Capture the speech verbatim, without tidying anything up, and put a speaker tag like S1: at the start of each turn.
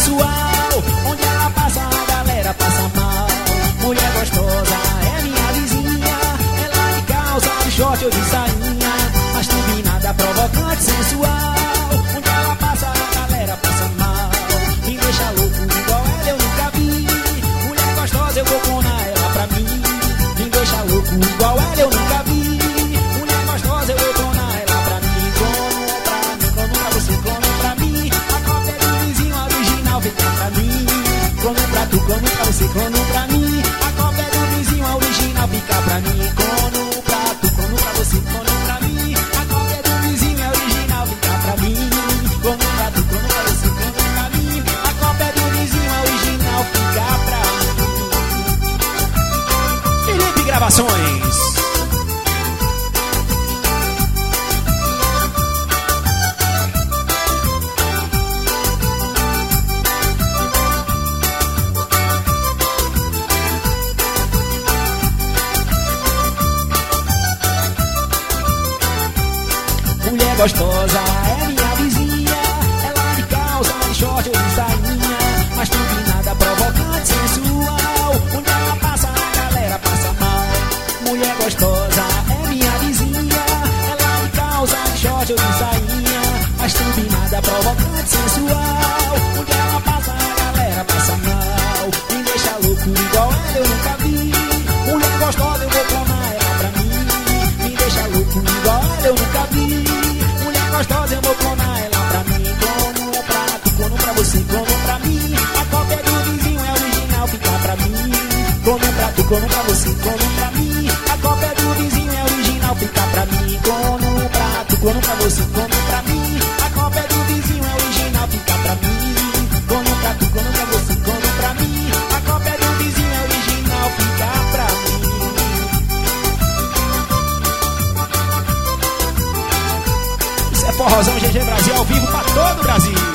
S1: sensual. Onde ela passa a galera passa mal. Mulher gostosa é minha vizinha. Ela de calça, de short ou de sainha, mas turbinada, provocante, sensual. Onde ela passa a galera passa mal. Me deixa louco igual ela eu nunca vi. Mulher gostosa eu vou clonar ela pra mim. Me deixa louco igual ela eu nunca vi. Mulher gostosa eu vou clonar ela pra mim. Clono pra mim, clono pra você, clono pra mim. A cópia do vizinho original fica pra mim. Clono pra tu, clono pra você, clono pra mim. A cópia do vizinho original fica pra mim. Clono pra tu, clono pra você, clono pra mim. A cópia do vizinho original fica pra mim. Clono pra tu, clono pra você, clono pra mim. A cópia do vizinho original fica pra mim. Felipe Gravações. Mulher gostosa é minha vizinha. Ela de calça, de short ou de sainha, mas turbinada, provocante, sensual. Onde ela passa a galera passa mal. Mulher gostosa é minha vizinha. Ela de calça, de short ou de sainha, mas turbinada, provocante, sensual. Onde ela passa a galera passa mal. Me deixa louco igual ela eu nunca vi. Mulher gostosa eu vou clonar ela pra mim. Me deixa louco igual ela eu nunca vi. Gostosa, eu vou clonar ela pra mim. Clono pra tu, clono pra você, clono pra mim. A cópia do vizinho é original, fica pra mim. Clono pra tu, clono pra você, clono pra mim. A cópia do vizinho é original, fica pra mim. Clono pra tu, clono pra você, clono pra mim. A cópia do vizinho é original, fica pra mim. Clono pra tu, clono pra você, clono pra mim. A cópia do vizinho é original, fica pra mim. É Forrozão G G Brasil ao vivo pra todo o Brasil.